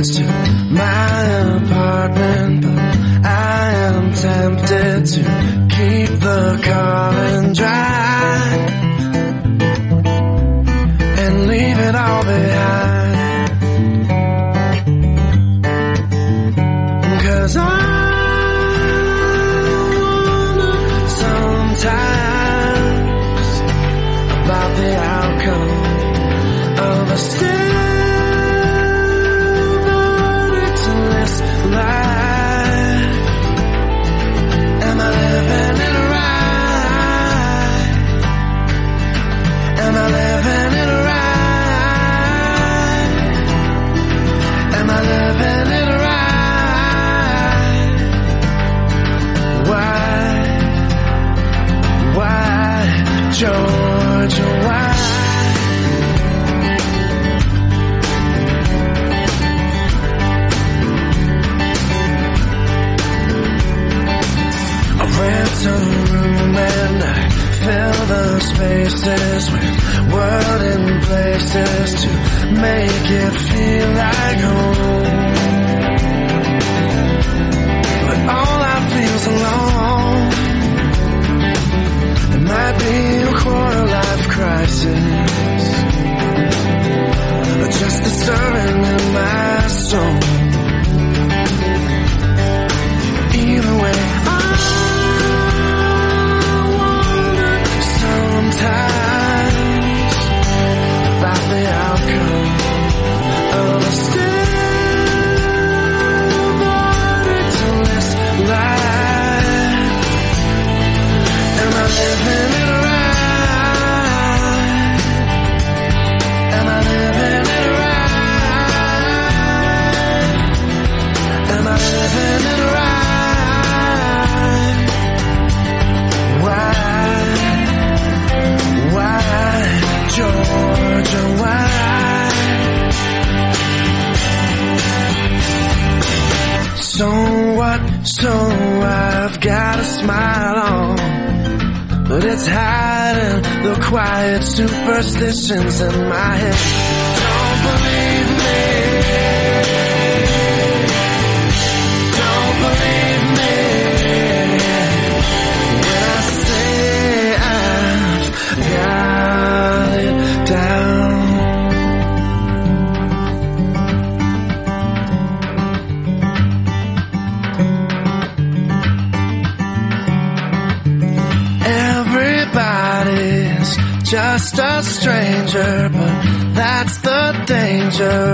entrance to my apartment, but I am tempted to keep the car dry and leave it all behind. 'Cause I wonder sometimes about the outcome of a still victimless life. Am I living it right? Am I living it right? Am I living it right? Why, Georgia, why? Rent a room and I fill the spaces with word and places to make it feel like home. But all I feel's alone. It might be a quarter-life crisis, or just a stirring in my soul. Either way, sometimes about the outcome of a still victimless life. Am I living it right? Am I living it right? Am I living it right? Why, Georgia, why? So what? So I've got a smile on, but it's hiding the quiet superstitions in my head. Don't believe me. Don't believe me. Got it down. Everybody's just a stranger, but that's the danger